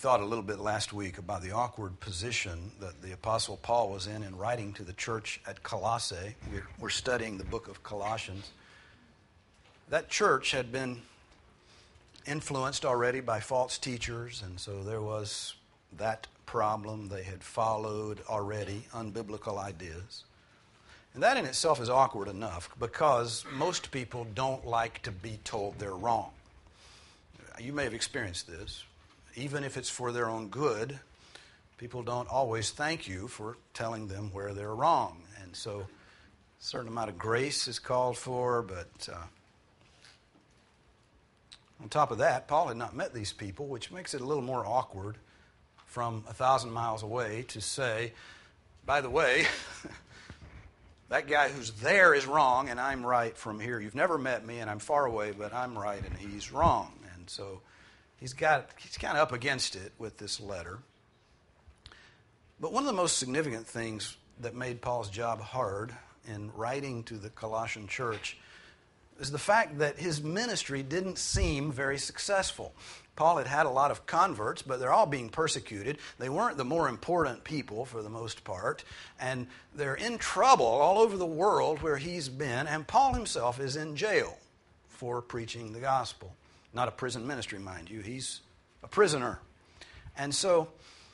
thought a little bit last week about the awkward position that the Apostle Paul was in writing to the church at Colossae. We're studying the book of Colossians. That church had been influenced already by false teachers, and so there was that problem. They had followed already unbiblical ideas. And that in itself is awkward enough because most people don't like to be told they're wrong. You may have experienced this. Even if it's for their own good, people don't always thank you for telling them where they're wrong. And so a certain amount of grace is called for, but on top of that, Paul had not met these people, which makes it a little more awkward from 1,000 miles away to say, by the way, that guy who's there is wrong and I'm right from here. You've never met me and I'm far away, but I'm right and he's wrong. And so he's kind of up against it with this letter. But one of the most significant things that made Paul's job hard in writing to the Colossian church is the fact that his ministry didn't seem very successful. Paul had had a lot of converts, but they're all being persecuted. They weren't the more important people for the most part, and they're in trouble all over the world where he's been, and Paul himself is in jail for preaching the gospel. Not a prison ministry, mind you. He's a prisoner. And so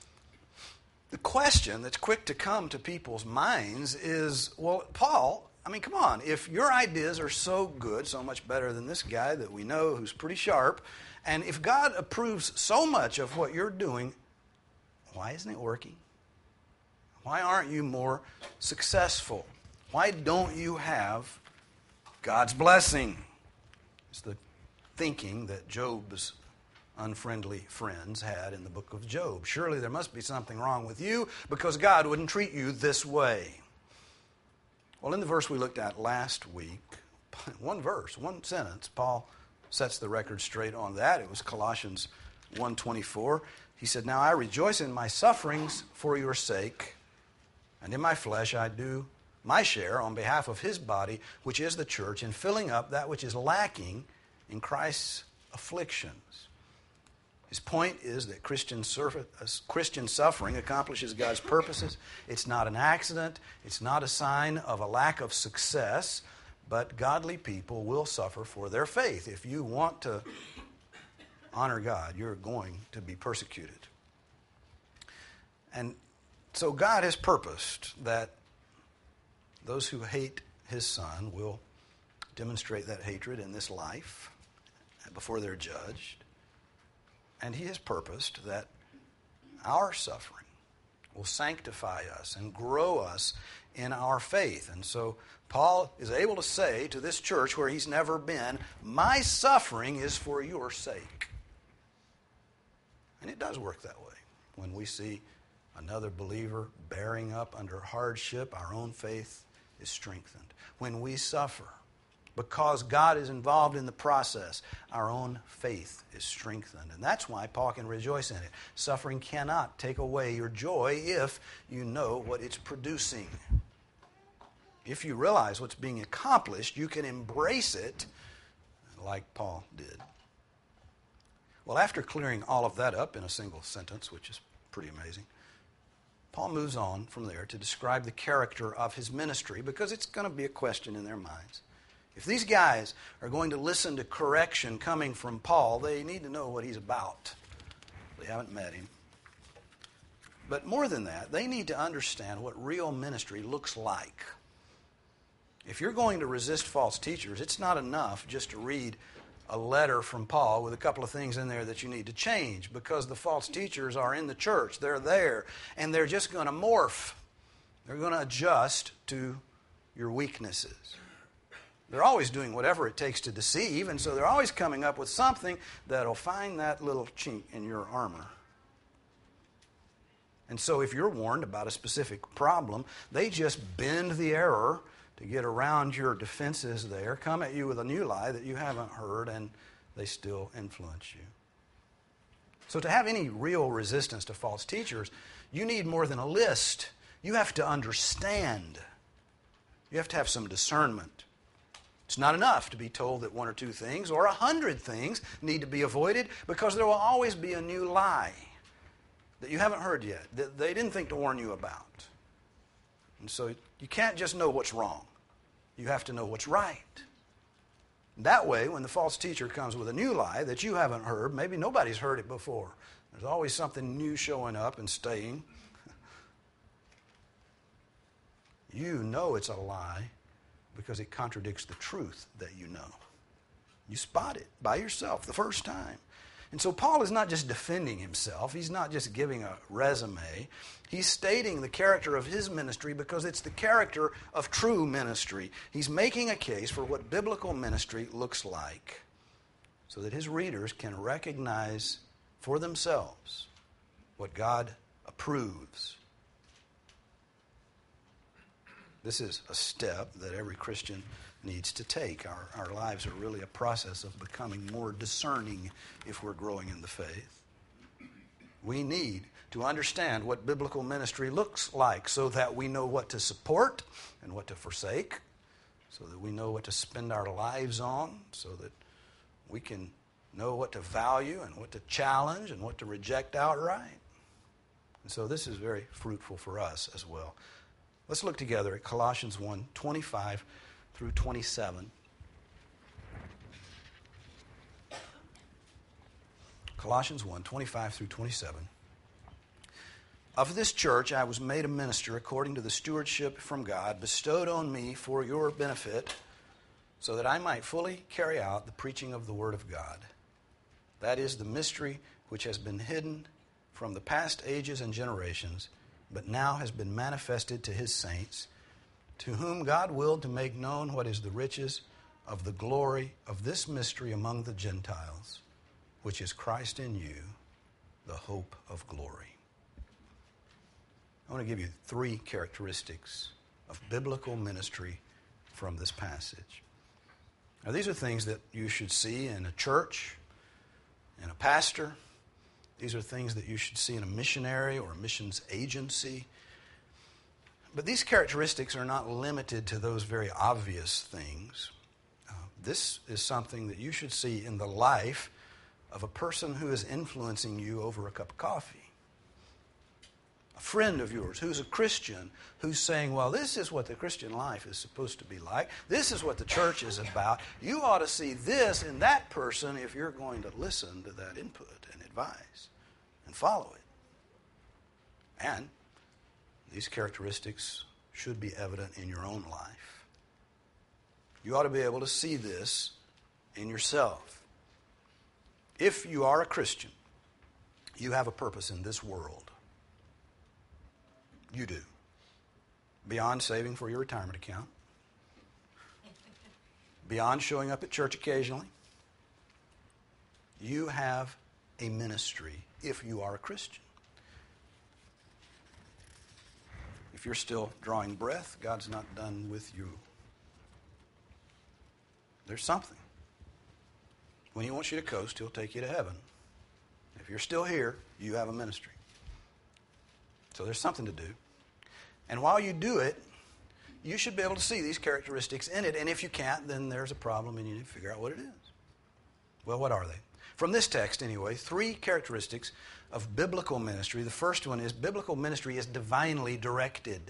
the question that's quick to come to people's minds is, well, Paul, I mean, come on, if your ideas are so good, so much better than this guy that we know who's pretty sharp, and if God approves so much of what you're doing, why isn't it working? Why aren't you more successful? Why don't you have God's blessing? It's the thinking that Job's unfriendly friends had in the book of Job. Surely there must be something wrong with you because God wouldn't treat you this way. Well, in the verse we looked at last week, one verse, one sentence, Paul sets the record straight on that. It was Colossians 1:24. He said, "Now I rejoice in my sufferings for your sake, and in my flesh I do my share on behalf of his body, which is the church, in filling up that which is lacking in Christ's afflictions." His point is that Christian suffering accomplishes God's purposes. It's not an accident. It's not a sign of a lack of success, but godly people will suffer for their faith. If you want to honor God, you're going to be persecuted. And so God has purposed that those who hate his Son will demonstrate that hatred in this life before they're judged. And he has purposed that our suffering will sanctify us and grow us in our faith. And so Paul is able to say to this church where he's never been, my suffering is for your sake. And it does work that way. When we see another believer bearing up under hardship, our own faith is strengthened. When we suffer, because God is involved in the process, our own faith is strengthened. And that's why Paul can rejoice in it. Suffering cannot take away your joy if you know what it's producing. If you realize what's being accomplished, you can embrace it like Paul did. Well, after clearing all of that up in a single sentence, which is pretty amazing, Paul moves on from there to describe the character of his ministry, because it's going to be a question in their minds. If these guys are going to listen to correction coming from Paul, they need to know what he's about. They haven't met him. But more than that, they need to understand what real ministry looks like. If you're going to resist false teachers, it's not enough just to read a letter from Paul with a couple of things in there that you need to change, because the false teachers are in the church. They're there, and they're just going to morph. They're going to adjust to your weaknesses. They're always doing whatever it takes to deceive, and so they're always coming up with something that'll find that little chink in your armor. And so if you're warned about a specific problem, they just bend the error to get around your defenses there, come at you with a new lie that you haven't heard, and they still influence you. So to have any real resistance to false teachers, you need more than a list. You have to understand. You have to have some discernment. It's not enough to be told that one or two things or 100 things need to be avoided, because there will always be a new lie. that you haven't heard yet, that they didn't think to warn you about. And so you can't just know what's wrong. You have to know what's right. That way, when the false teacher comes with a new lie that you haven't heard, maybe nobody's heard it before. There's always something new showing up and staying. You know it's a lie because it contradicts the truth that you know. You spot it by yourself the first time. And so Paul is not just defending himself. He's not just giving a resume. He's stating the character of his ministry because it's the character of true ministry. He's making a case for what biblical ministry looks like so that his readers can recognize for themselves what God approves. This is a step that every Christian needs to take. Our lives are really a process of becoming more discerning if we're growing in the faith. We need to understand what biblical ministry looks like so that we know what to support and what to forsake, so that we know what to spend our lives on, so that we can know what to value and what to challenge and what to reject outright. And so this is very fruitful for us as well. Let's look together at Colossians 1:25 through 27. Colossians 1:25 through 27. Of this church I was made a minister according to the stewardship from God bestowed on me for your benefit, so that I might fully carry out the preaching of the Word of God. That is the mystery which has been hidden from the past ages and generations, but now has been manifested to his saints, to whom God willed to make known what is the riches of the glory of this mystery among the Gentiles, which is Christ in you, the hope of glory. I want to give you 3 characteristics of biblical ministry from this passage. Now, these are things that you should see in a church, in a pastor. These are things that you should see in a missionary or a missions agency. But these characteristics are not limited to those very obvious things. This is something that you should see in the life of a person who is influencing you over a cup of coffee. A friend of yours who's a Christian, who's saying, well, this is what the Christian life is supposed to be like. This is what the church is about. You ought to see this in that person if you're going to listen to that input and advise and follow it. And these characteristics should be evident in your own life. You ought to be able to see this in yourself. If you are a Christian, you have a purpose in this world. You do. Beyond saving for your retirement account. Beyond showing up at church occasionally. You have a ministry if you are a Christian. If you're still drawing breath, God's not done with you. There's something. When He wants you to coast, He'll take you to heaven. If you're still here, you have a ministry. So there's something to do. And while you do it, you should be able to see these characteristics in it. And if you can't, then there's a problem and you need to figure out what it is. Well, what are they? From this text, anyway, 3 characteristics of biblical ministry. The first one is biblical ministry is divinely directed.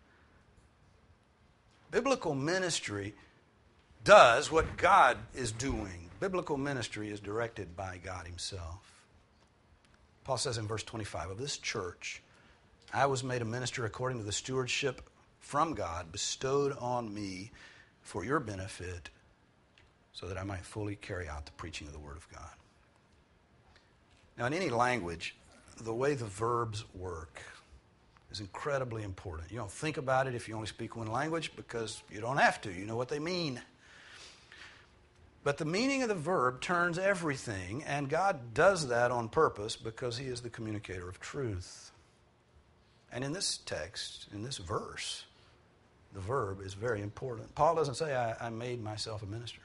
Biblical ministry does what God is doing. Biblical ministry is directed by God Himself. Paul says in verse 25, of this church, I was made a minister according to the stewardship from God bestowed on me for your benefit, so that I might fully carry out the preaching of the Word of God. Now, in any language, the way the verbs work is incredibly important. You don't think about it if you only speak one language because you don't have to. You know what they mean. But the meaning of the verb turns everything, and God does that on purpose because He is the communicator of truth. And in this text, in this verse, the verb is very important. Paul doesn't say, I made myself a minister.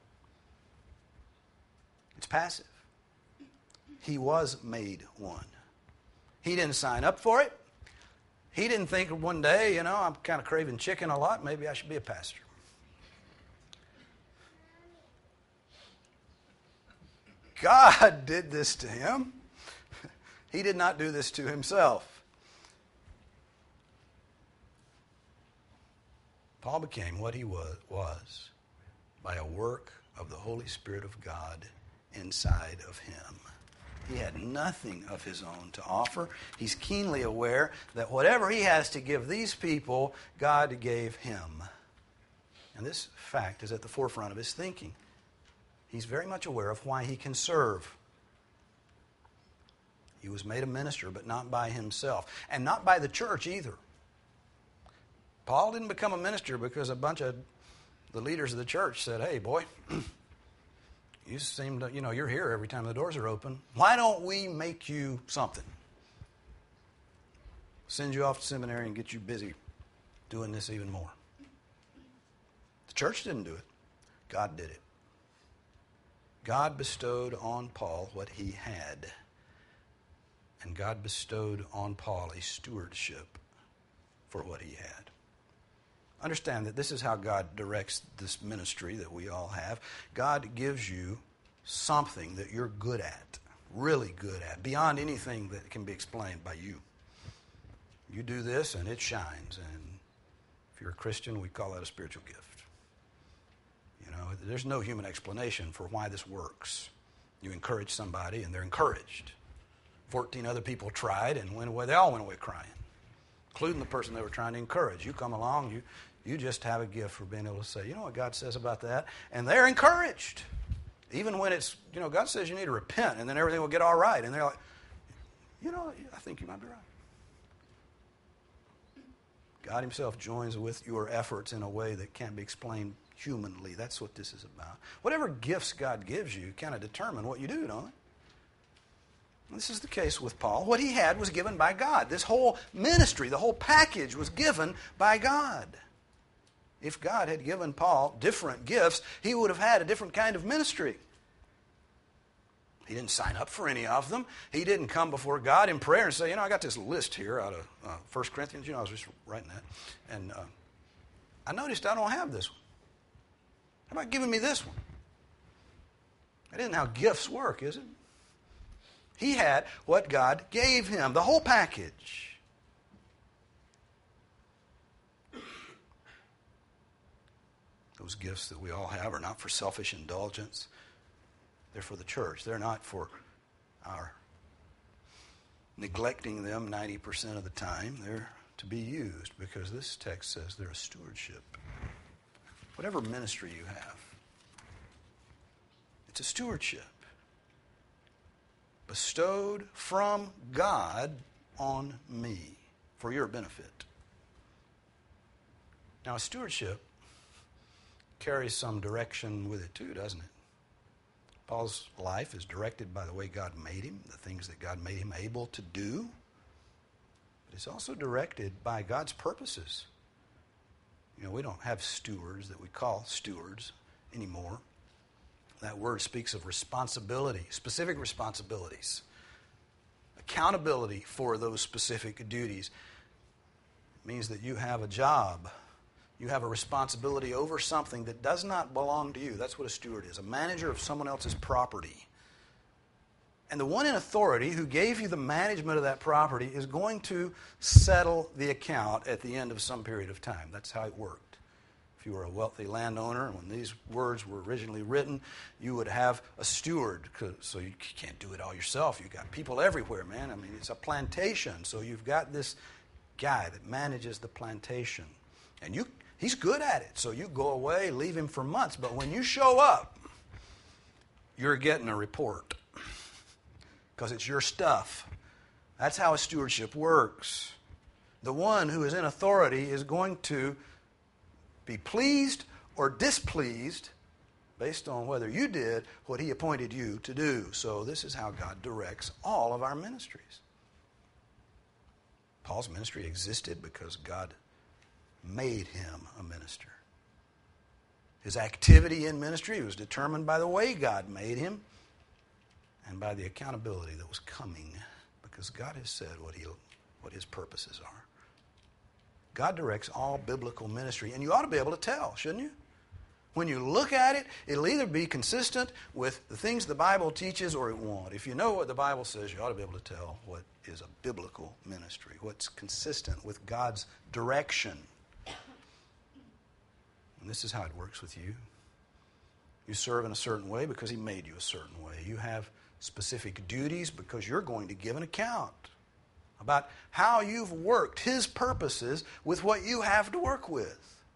It's passive. He was made one. He didn't sign up for it. He didn't think one day, I'm kind of craving chicken a lot. Maybe I should be a pastor. God did this to him. He did not do this to himself. Paul became what he was by a work of the Holy Spirit of God inside of him. He had nothing of his own to offer. He's keenly aware that whatever he has to give these people, God gave him. And this fact is at the forefront of his thinking. He's very much aware of why he can serve. He was made a minister, but not by himself, and not by the church either. Paul didn't become a minister because a bunch of the leaders of the church said, hey, boy, you seem to, you're here every time the doors are open. Why don't we make you something? Send you off to seminary and get you busy doing this even more. The church didn't do it. God did it. God bestowed on Paul what he had. And God bestowed on Paul a stewardship for what he had. Understand that this is how God directs this ministry that we all have. God gives you something that you're good at, really good at, beyond anything that can be explained by you. You do this and it shines. And if you're a Christian, we call that a spiritual gift. There's no human explanation for why this works. You encourage somebody and they're encouraged. 14 other people tried and went away. They all went away crying, including the person they were trying to encourage. You come along, you just have a gift for being able to say, you know what God says about that? And they're encouraged. Even when it's, God says you need to repent and then everything will get all right. And they're like, I think you might be right. God himself joins with your efforts in a way that can't be explained humanly. That's what this is about. Whatever gifts God gives you kind of determine what you do, don't it? This is the case with Paul. What he had was given by God. This whole ministry, the whole package was given by God. If God had given Paul different gifts, he would have had a different kind of ministry. He didn't sign up for any of them. He didn't come before God in prayer and say, I got this list here out of 1 Corinthians. I was just writing that. And I noticed I don't have this one. How about giving me this one? That isn't how gifts work, is it? He had what God gave him, the whole package. Those gifts that we all have are not for selfish indulgence. They're for the church. They're not for our neglecting them 90% of the time. They're to be used because this text says they're a stewardship. Whatever ministry you have, it's a stewardship bestowed from God on me for your benefit. Now, a stewardship carries some direction with it too, doesn't it? Paul's life is directed by the way God made him, the things that God made him able to do. But it's also directed by God's purposes. We don't have stewards that we call stewards anymore. That word speaks of responsibility, specific responsibilities, accountability for those specific duties. It means that you have a job. You have a responsibility over something that does not belong to you. That's what a steward is, a manager of someone else's property. And the one in authority who gave you the management of that property is going to settle the account at the end of some period of time. That's how it worked. If you were a wealthy landowner, and when these words were originally written, you would have a steward. So you can't do it all yourself. You've got people everywhere, man. It's a plantation. So you've got this guy that manages the plantation. And he's good at it. So you go away, leave him for months. But when you show up, you're getting a report. Because it's your stuff. That's how a stewardship works. The one who is in authority is going to be pleased or displeased based on whether you did what he appointed you to do. So this is how God directs all of our ministries. Paul's ministry existed because God made him a minister. His activity in ministry was determined by the way God made him and by the accountability that was coming, because God has said what his purposes are. God directs all biblical ministry, and you ought to be able to tell, shouldn't you? When you look at it, it'll either be consistent with the things the Bible teaches or it won't. If you know what the Bible says, you ought to be able to tell what is a biblical ministry, what's consistent with God's direction. And this is how it works with you. You serve in a certain way because He made you a certain way. You have specific duties because you're going to give an account about how you've worked His purposes with what you have to work with.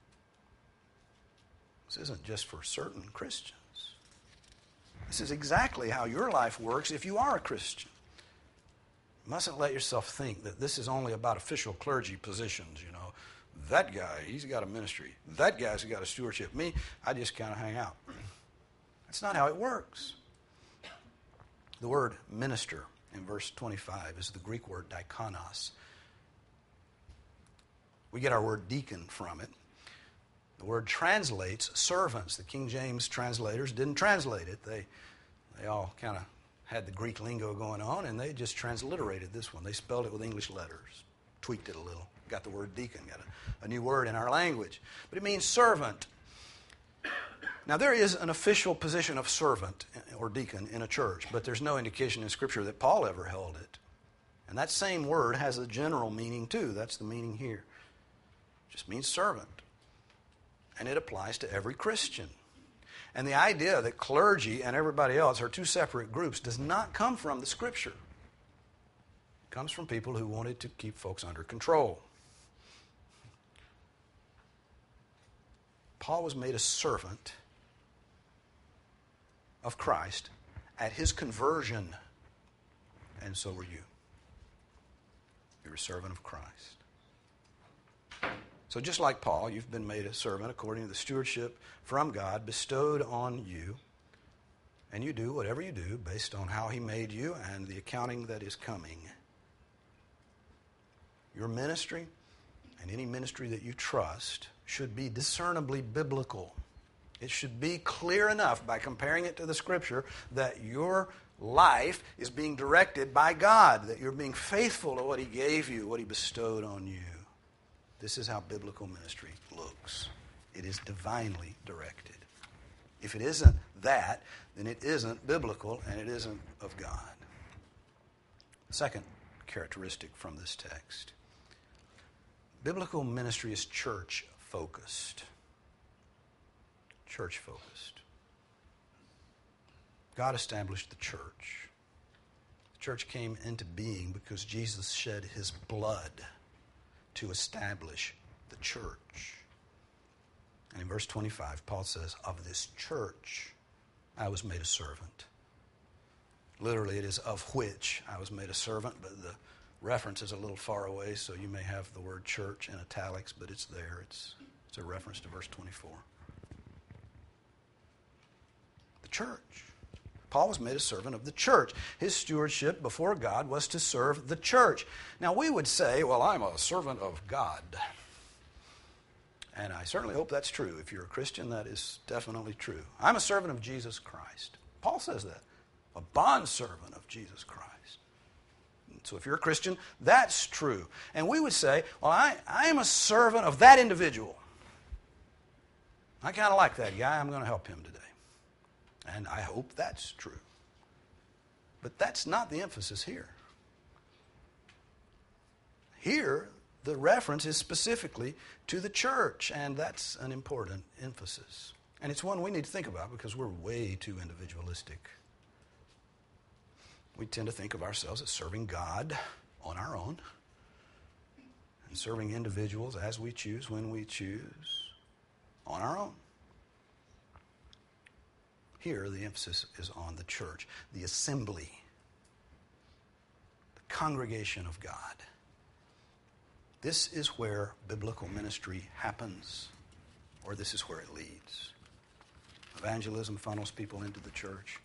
This isn't just for certain Christians. This is exactly how your life works if you are a Christian. You mustn't let yourself think that this is only about official clergy positions, you know. That guy, he's got a ministry. That guy's got a stewardship. Me, I just kind of hang out. That's not how it works. The word minister in verse 25 is the Greek word diakonos. We get our word deacon from it. The word translates servants. The King James translators didn't translate it. They all kind of had the Greek lingo going on, and they just transliterated this one. They spelled it with English letters, tweaked it a little, got the word deacon, got a new word in our language. But it means servant. Now, there is an official position of servant or deacon in a church, but there's no indication in Scripture that Paul ever held it. And that same word has a general meaning, too. That's the meaning here. It just means servant. And it applies to every Christian. And the idea that clergy and everybody else are two separate groups does not come from the Scripture. It comes from people who wanted to keep folks under control. Paul was made a servant of Christ at His conversion, and so were you. You're a servant of Christ. So just like Paul, you've been made a servant according to the stewardship from God bestowed on you, and you do whatever you do based on how He made you and the accounting that is coming. Your ministry and any ministry that you trust should be discernibly biblical. It should be clear enough by comparing it to the Scripture that your life is being directed by God, that you're being faithful to what He gave you, what He bestowed on you. This is how biblical ministry looks. It is divinely directed. If it isn't that, then it isn't biblical and it isn't of God. Second characteristic from this text. Biblical ministry is church-focused. Church-focused. God established the church. The church came into being because Jesus shed His blood to establish the church. And in verse 25, Paul says, of this church I was made a servant. Literally, it is of which I was made a servant, but the reference is a little far away, so you may have the word church in italics, but it's there. It's a reference to verse 24. The church. Paul was made a servant of the church. His stewardship before God was to serve the church. Now, we would say, well, I'm a servant of God. And I certainly hope that's true. If you're a Christian, that is definitely true. I'm a servant of Jesus Christ. Paul says that. A bondservant of Jesus Christ. So if you're a Christian, that's true. And we would say, well, I am a servant of that individual. I kind of like that guy. I'm going to help him today. And I hope that's true. But that's not the emphasis here. Here, the reference is specifically to the church, and that's an important emphasis. And it's one we need to think about because we're way too individualistic. We tend to think of ourselves as serving God on our own and serving individuals as we choose, when we choose, on our own. Here, the emphasis is on the church, the assembly, the congregation of God. This is where biblical ministry happens, or this is where it leads. Evangelism funnels people into the church.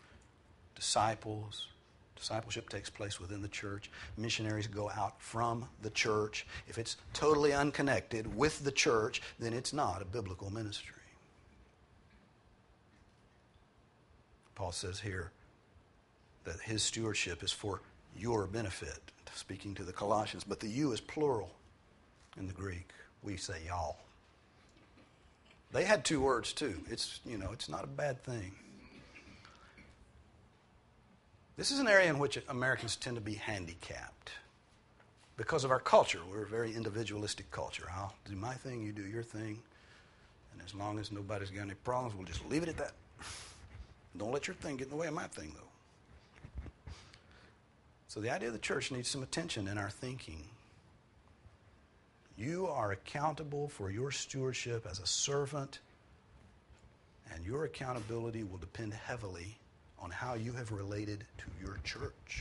Discipleship takes place within the church. Missionaries go out from the church. If it's totally unconnected with the church, then it's not a biblical ministry. Paul says here that his stewardship is for your benefit, speaking to the Colossians, but the you is plural in the Greek. We say y'all. They had two words too. It's not a bad thing. This is an area in which Americans tend to be handicapped because of our culture. We're a very individualistic culture. I'll do my thing, you do your thing, and as long as nobody's got any problems, we'll just leave it at that. Don't let your thing get in the way of my thing, though. So the idea of the church needs some attention in our thinking. You are accountable for your stewardship as a servant, and your accountability will depend heavily on how you have related to your church.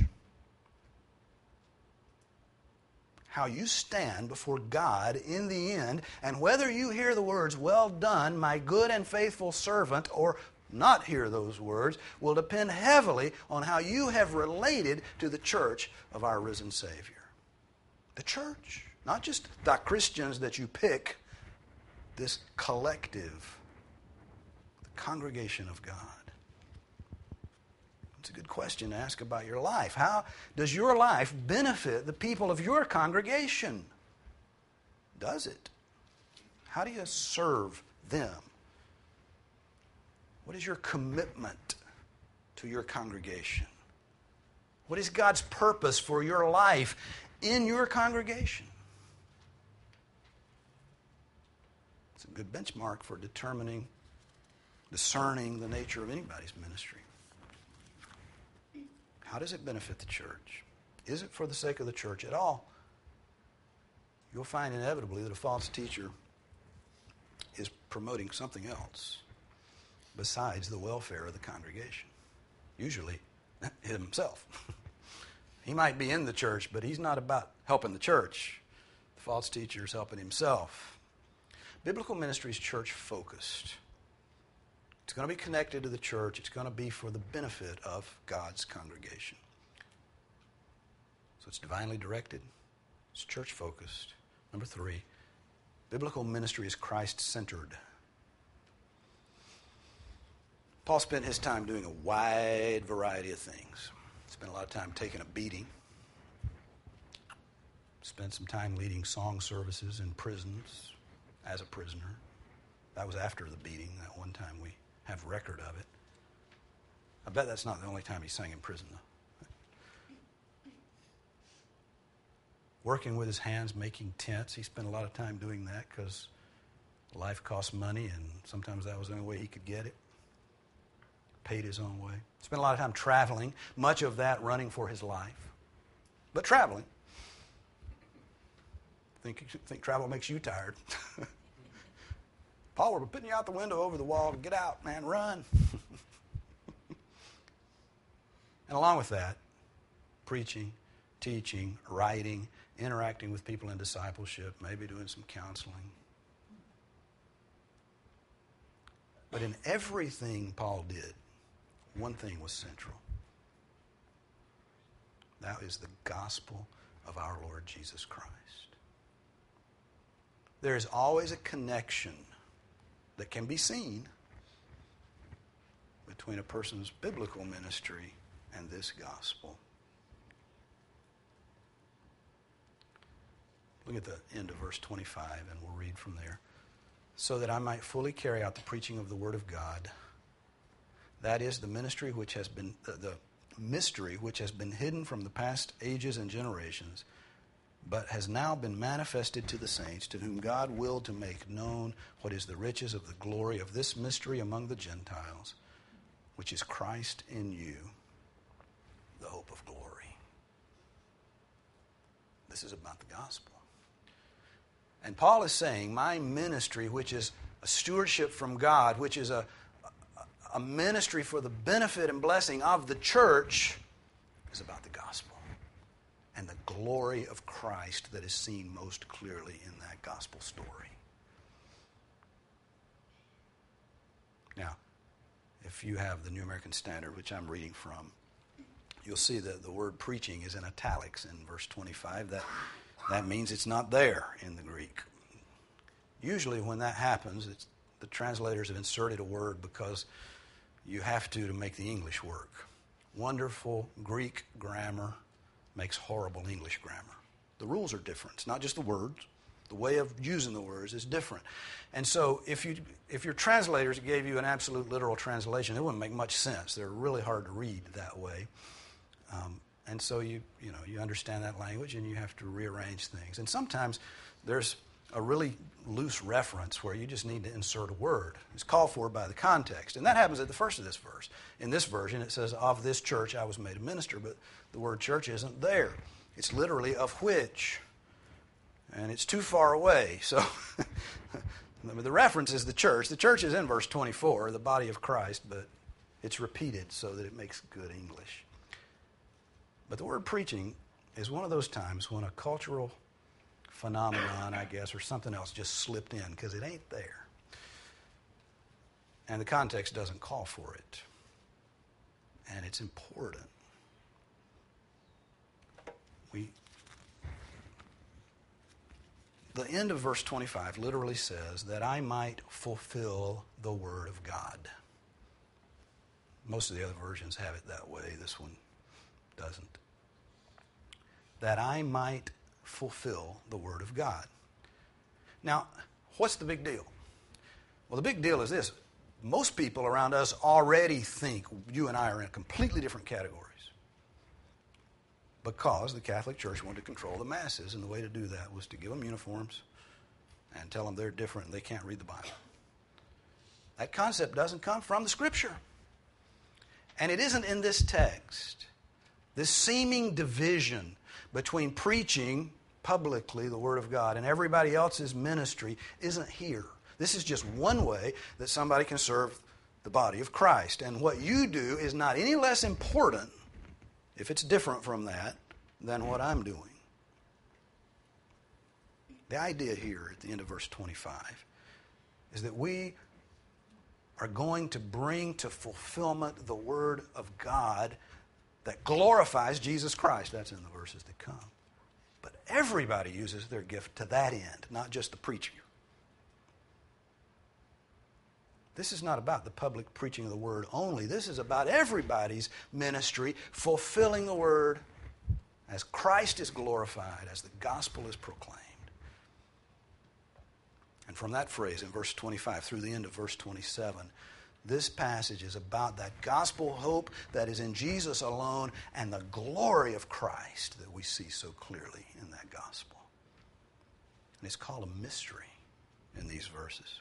How you stand before God in the end, and whether you hear the words, "Well done, my good and faithful servant," or not hear those words, will depend heavily on how you have related to the church of our risen Savior. The church, not just the Christians that you pick, this collective, the congregation of God. It's a good question to ask about your life. How does your life benefit the people of your congregation? Does it? How do you serve them? What is your commitment to your congregation? What is God's purpose for your life in your congregation? It's a good benchmark for discerning the nature of anybody's ministry. How does it benefit the church? Is it for the sake of the church at all? You'll find inevitably that a false teacher is promoting something else besides the welfare of the congregation. Usually himself. He might be in the church, but he's not about helping the church. The false teacher is helping himself. Biblical ministry is church-focused. It's going to be connected to the church. It's going to be for the benefit of God's congregation. So it's divinely directed. It's church-focused. Number 3, biblical ministry is Christ-centered. Paul spent his time doing a wide variety of things. Spent a lot of time taking a beating. Spent some time leading song services in prisons as a prisoner. That was after the beating. That one time we have record of it. I bet that's not the only time he sang in prison, though. Working with his hands, making tents. He spent a lot of time doing that because life costs money, and sometimes that was the only way he could get it. Paid his own way. Spent a lot of time traveling, much of that running for his life. But traveling. Think travel makes you tired. Paul, we're putting you out the window over the wall. Get out, man, run. And along with that, preaching, teaching, writing, interacting with people in discipleship, maybe doing some counseling. But in everything Paul did, one thing was central. That is the gospel of our Lord Jesus Christ. There is always a connection that can be seen between a person's biblical ministry and this gospel. Look at the end of verse 25, and we'll read from there. So that I might fully carry out the preaching of the word of God. That is the ministry which has been the mystery which has been hidden from the past ages and generations, but has now been manifested to the saints, to whom God willed to make known what is the riches of the glory of this mystery among the Gentiles, which is Christ in you, the hope of glory. This is about the gospel. And Paul is saying, my ministry, which is a stewardship from God, which is a ministry for the benefit and blessing of the church, is about the gospel and the glory of Christ that is seen most clearly in that gospel story. Now, if you have the New American Standard, which I'm reading from, you'll see that the word preaching is in italics in verse 25. That means it's not there in the Greek. Usually when that happens, the translators have inserted a word because you have to make the English work. Wonderful Greek grammar makes horrible English grammar. The rules are different. It's not just the words. The way of using the words is different. And so if your translators gave you an absolute literal translation, it wouldn't make much sense. They're really hard to read that way. And so you understand that language and you have to rearrange things. And sometimes there's a really loose reference where you just need to insert a word. It's called for by the context. And that happens at the first of this verse. In this version it says, of this church I was made a minister, but the word church isn't there. It's literally of which. And it's too far away. So the reference is the church. The church is in verse 24, the body of Christ, but it's repeated so that it makes good English. But the word preaching is one of those times when a cultural phenomenon, I guess, or something else just slipped in because it ain't there. And the context doesn't call for it. And it's important. The end of verse 25 literally says, that I might fulfill the word of God. Most of the other versions have it that way. This one doesn't. That I might fulfill the word of God. Now, what's the big deal? Well, the big deal is this. Most people around us already think you and I are in completely different categories. Because the Catholic Church wanted to control the masses, and the way to do that was to give them uniforms and tell them they're different and they can't read the Bible. That concept doesn't come from the Scripture. And it isn't in this text. This seeming division between preaching publicly the Word of God and everybody else's ministry isn't here. This is just one way that somebody can serve the body of Christ. And what you do is not any less important, if it's different from that, than what I'm doing. The idea here at the end of verse 25 is that we are going to bring to fulfillment the Word of God that glorifies Jesus Christ. That's in the verses that come. But everybody uses their gift to that end, not just the preacher. This is not about the public preaching of the Word only. This is about everybody's ministry fulfilling the Word as Christ is glorified, as the gospel is proclaimed. And from that phrase in verse 25 through the end of verse 27, this passage is about that gospel hope that is in Jesus alone and the glory of Christ that we see so clearly in that gospel. And it's called a mystery in these verses.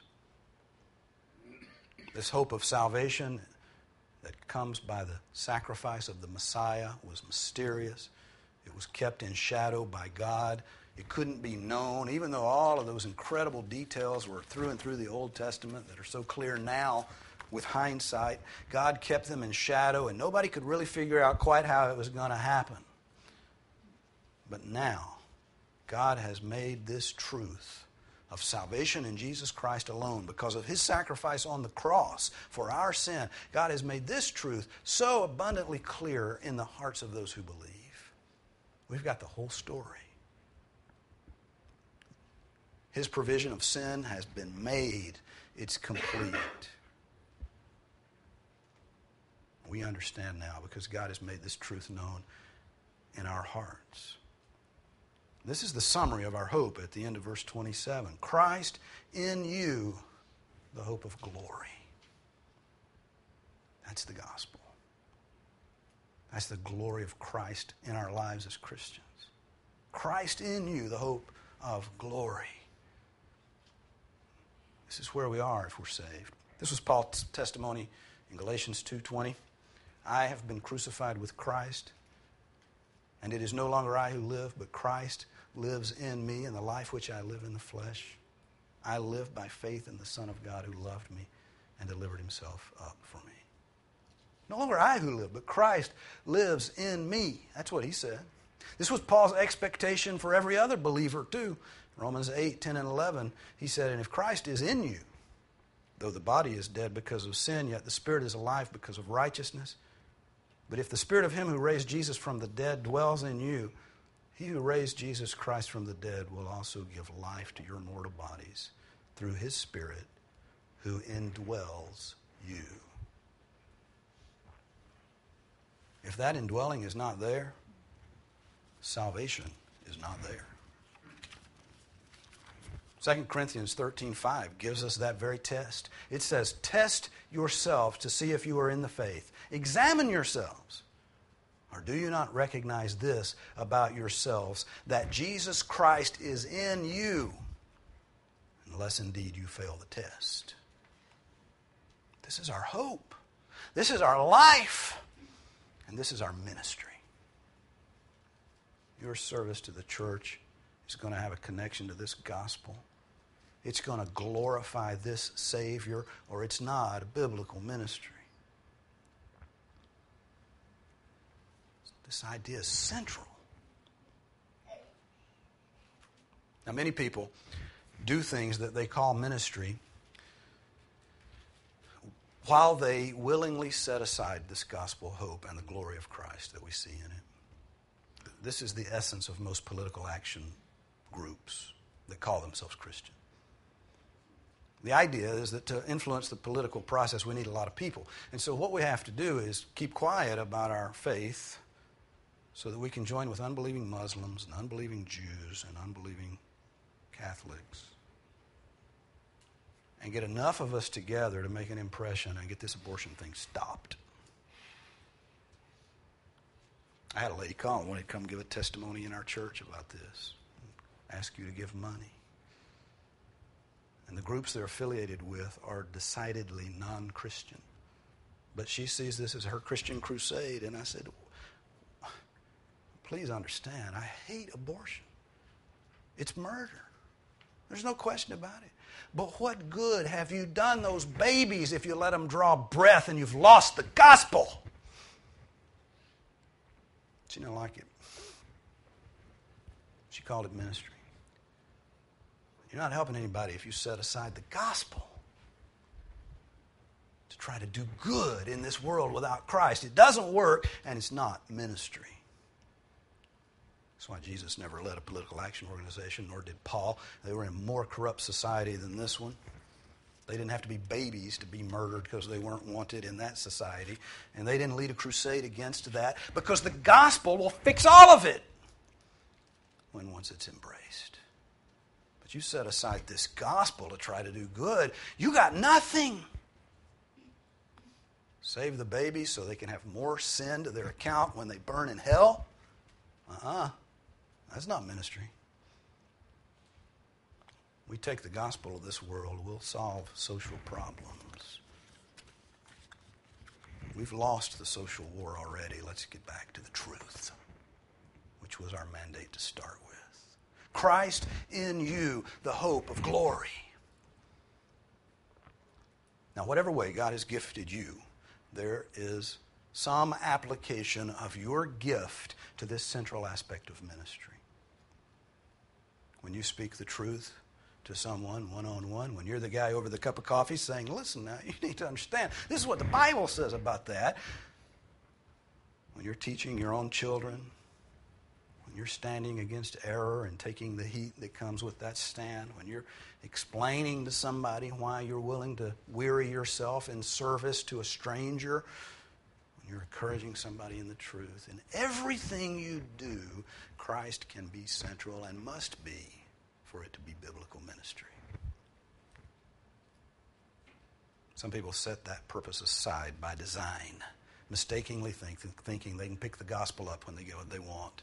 This hope of salvation that comes by the sacrifice of the Messiah was mysterious. It was kept in shadow by God. It couldn't be known, even though all of those incredible details were through and through the Old Testament that are so clear now with hindsight. God kept them in shadow, and nobody could really figure out quite how it was going to happen. But now, God has made this truth of salvation in Jesus Christ alone, because of His sacrifice on the cross for our sin. God has made this truth so abundantly clear in the hearts of those who believe. We've got the whole story. His provision of sin has been made. It's complete. We understand now because God has made this truth known in our hearts. This is the summary of our hope at the end of verse 27. Christ in you, the hope of glory. That's the gospel. That's the glory of Christ in our lives as Christians. Christ in you, the hope of glory. This is where we are if we're saved. This was Paul's testimony in Galatians 2:20. I have been crucified with Christ, and it is no longer I who live, but Christ lives in me, and the life which I live in the flesh, I live by faith in the Son of God who loved me and delivered Himself up for me. No longer I who live, but Christ lives in me. That's what he said. This was Paul's expectation for every other believer too. Romans 8, 10, and 11, he said, and if Christ is in you, though the body is dead because of sin, yet the spirit is alive because of righteousness. But if the spirit of Him who raised Jesus from the dead dwells in you, He who raised Jesus Christ from the dead will also give life to your mortal bodies through His Spirit who indwells you. If that indwelling is not there, salvation is not there. 2 Corinthians 13:5 gives us that very test. It says, test yourselves to see if you are in the faith. Examine yourselves. Or do you not recognize this about yourselves, that Jesus Christ is in you, unless indeed you fail the test? This is our hope. This is our life. And this is our ministry. Your service to the church is going to have a connection to this gospel. It's going to glorify this Savior, or it's not a biblical ministry. This idea is central. Now, many people do things that they call ministry while they willingly set aside this gospel hope and the glory of Christ that we see in it. This is the essence of most political action groups that call themselves Christian. The idea is that to influence the political process, we need a lot of people. And so what we have to do is keep quiet about our faith so that we can join with unbelieving Muslims and unbelieving Jews and unbelieving Catholics and get enough of us together to make an impression and get this abortion thing stopped. I had a lady call and wanted to come give a testimony in our church about this. Ask you to give money. And the groups they're affiliated with are decidedly non-Christian. But she sees this as her Christian crusade. And I said, please understand, I hate abortion. It's murder. There's no question about it. But what good have you done those babies if you let them draw breath and you've lost the gospel? She didn't like it. She called it ministry. You're not helping anybody if you set aside the gospel to try to do good in this world without Christ. It doesn't work, and it's not ministry. That's why Jesus never led a political action organization, nor did Paul. They were in a more corrupt society than this one. They didn't have to be babies to be murdered because they weren't wanted in that society. And they didn't lead a crusade against that because the gospel will fix all of it when once it's embraced. But you set aside this gospel to try to do good, you got nothing. Save the babies so they can have more sin to their account when they burn in hell? That's not ministry. We take the gospel of this world, we'll solve social problems. We've lost the social war already. Let's get back to the truth, which was our mandate to start with. Christ in you, the hope of glory. Now, whatever way God has gifted you, there is some application of your gift to this central aspect of ministry. When you speak the truth to someone one-on-one, when you're the guy over the cup of coffee saying, listen now, you need to understand, this is what the Bible says about that. When you're teaching your own children, when you're standing against error and taking the heat that comes with that stand, when you're explaining to somebody why you're willing to weary yourself in service to a stranger, when you're encouraging somebody in the truth, in everything you do, Christ can be central and must be for it to be biblical ministry. Some people set that purpose aside by design, mistakenly thinking they can pick the gospel up when they get what they want.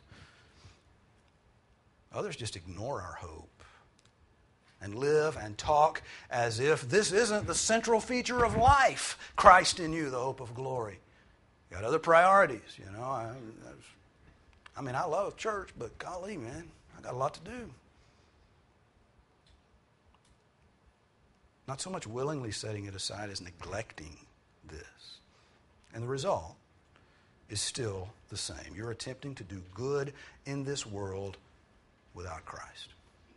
Others just ignore our hope and live and talk as if this isn't the central feature of life. Christ in you, the hope of glory. Got other priorities, you know. I love church, but golly, man, I got a lot to do. Not so much willingly setting it aside as neglecting this. And the result is still the same. You're attempting to do good in this world without Christ.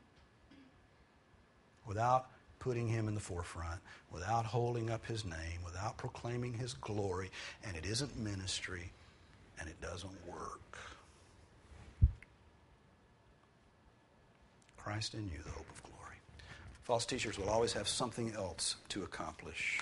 Without putting him in the forefront, without holding up his name, without proclaiming his glory, and it isn't ministry, and it doesn't work. Christ in you, the hope of glory. False teachers will always have something else to accomplish.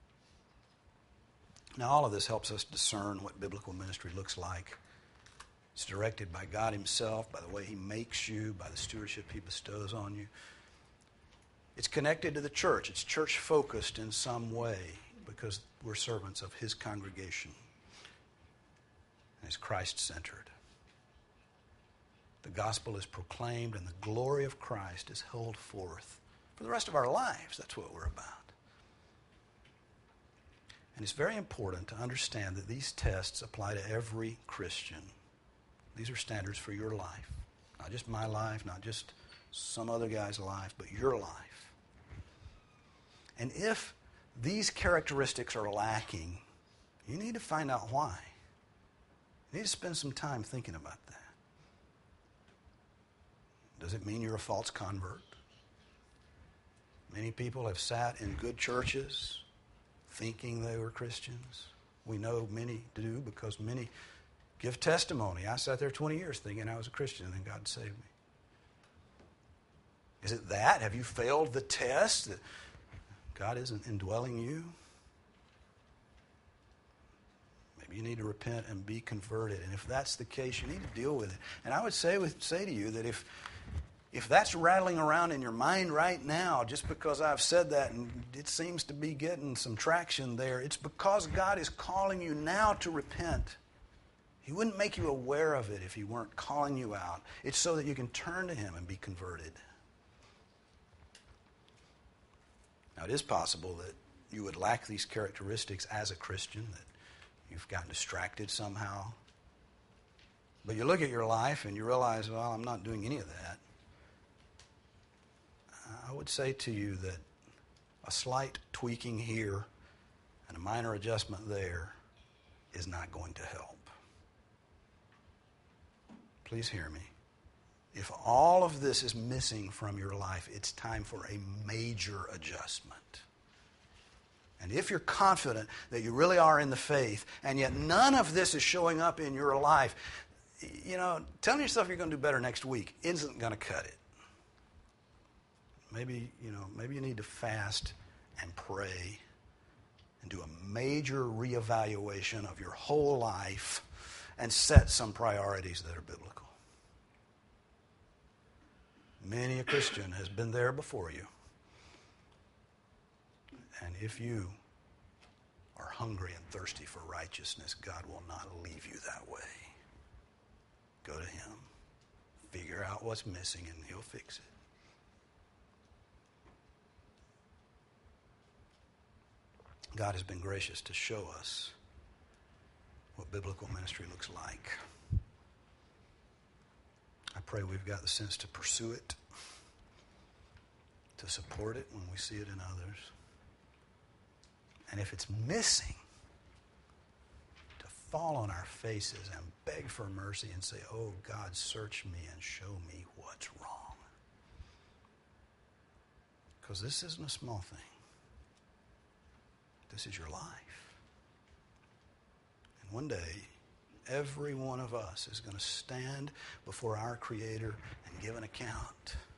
Now, all of this helps us discern what biblical ministry looks like It's directed by God himself, by the way he makes you, by the stewardship he bestows on you. It's connected to the church. It's church-focused in some way because we're servants of his congregation. And it's Christ-centered. The gospel is proclaimed and the glory of Christ is held forth for the rest of our lives. That's what we're about. And it's very important to understand that these tests apply to every Christian. These are standards for your life. Not just my life, not just some other guy's life, but your life. And if these characteristics are lacking, you need to find out why. You need to spend some time thinking about that. Does it mean you're a false convert? Many people have sat in good churches thinking they were Christians. We know many do because many give testimony. I sat there 20 years thinking I was a Christian and then God saved me. Is it that? Have you failed the test that God isn't indwelling you? Maybe you need to repent and be converted. And if that's the case, you need to deal with it. And I would say to you that if that's rattling around in your mind right now, just because I've said that and it seems to be getting some traction there, it's because God is calling you now to repent. He wouldn't make you aware of it if he weren't calling you out. It's so that you can turn to him and be converted. Now, it is possible that you would lack these characteristics as a Christian, that you've gotten distracted somehow. But you look at your life and you realize, well, I'm not doing any of that. I would say to you that a slight tweaking here and a minor adjustment there is not going to help. Please hear me. If all of this is missing from your life, it's time for a major adjustment. And if you're confident that you really are in the faith, and yet none of this is showing up in your life, telling yourself you're going to do better next week isn't going to cut it. Maybe you need to fast and pray and do a major reevaluation of your whole life and set some priorities that are biblical. Many a Christian has been there before you. And if you are hungry and thirsty for righteousness, God will not leave you that way. Go to him. Figure out what's missing and he'll fix it. God has been gracious to show us what biblical ministry looks like. I pray we've got the sense to pursue it, to support it when we see it in others. And if it's missing, to fall on our faces and beg for mercy and say, oh, God, search me and show me what's wrong. Because this isn't a small thing. This is your life. And one day, every one of us is going to stand before our Creator and give an account.